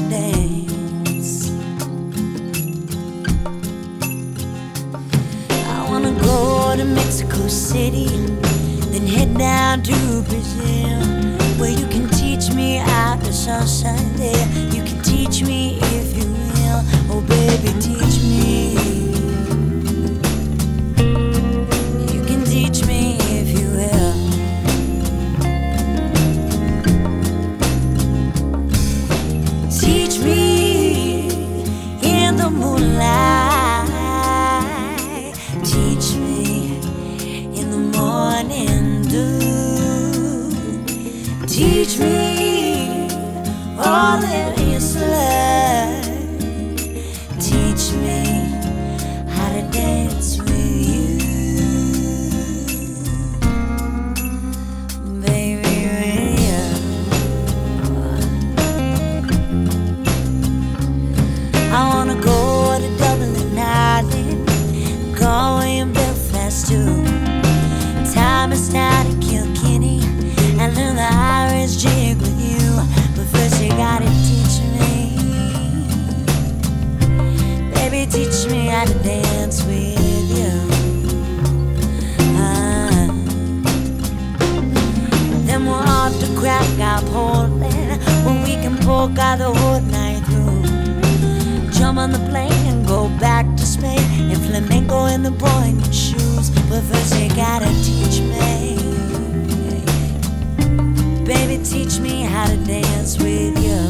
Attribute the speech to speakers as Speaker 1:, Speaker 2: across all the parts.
Speaker 1: dance. I wanna go to Mexico City, then head down to Brazil, where you can teach me how to salsa there. You can teach me if you will. Oh baby, teach me. You can teach me if you will. Teach me in the moonlight. Teach me in the morning dew. Teach me all there is to learn. Teach me how to dance with you, baby, with you. I wanna go to Dublin, Ireland, Galway and Belfast too. Time is now to Kilkenny and learn the Irish jig with you. But first you gotta teach me, baby, teach me how to dance with you. Then we'll off to Krakow, Poland, where we can polka the whole night through. Jump on the plane and go back to Spain, and flamenco in the pointed shoes. But first you gotta teach me, baby, teach me how to dance with you.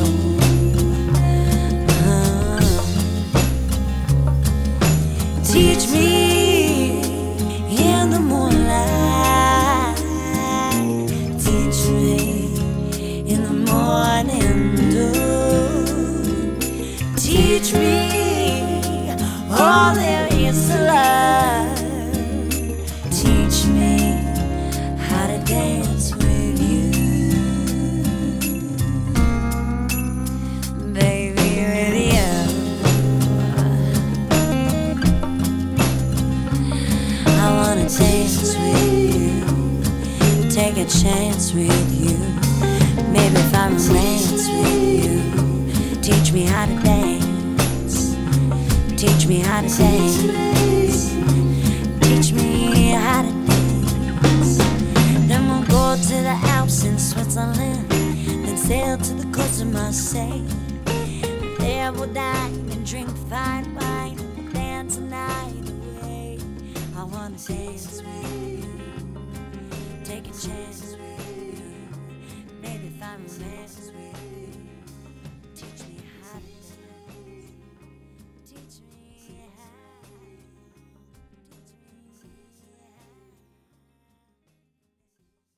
Speaker 1: Teach me in the moonlight. Teach me in the morning dew. Teach me all there is to learn. Teach me how to dance with you, baby, with you. I wanna dance with you, take a chance with you. Maybe if I romance with you, teach me how to dance. Teach me how to dance. Teach me how to dance. Then we'll go to the Alps in Switzerland, then sail to the coast of Marseille. There we'll dine and drink fine wine, dance a night away. I wanna dance with you.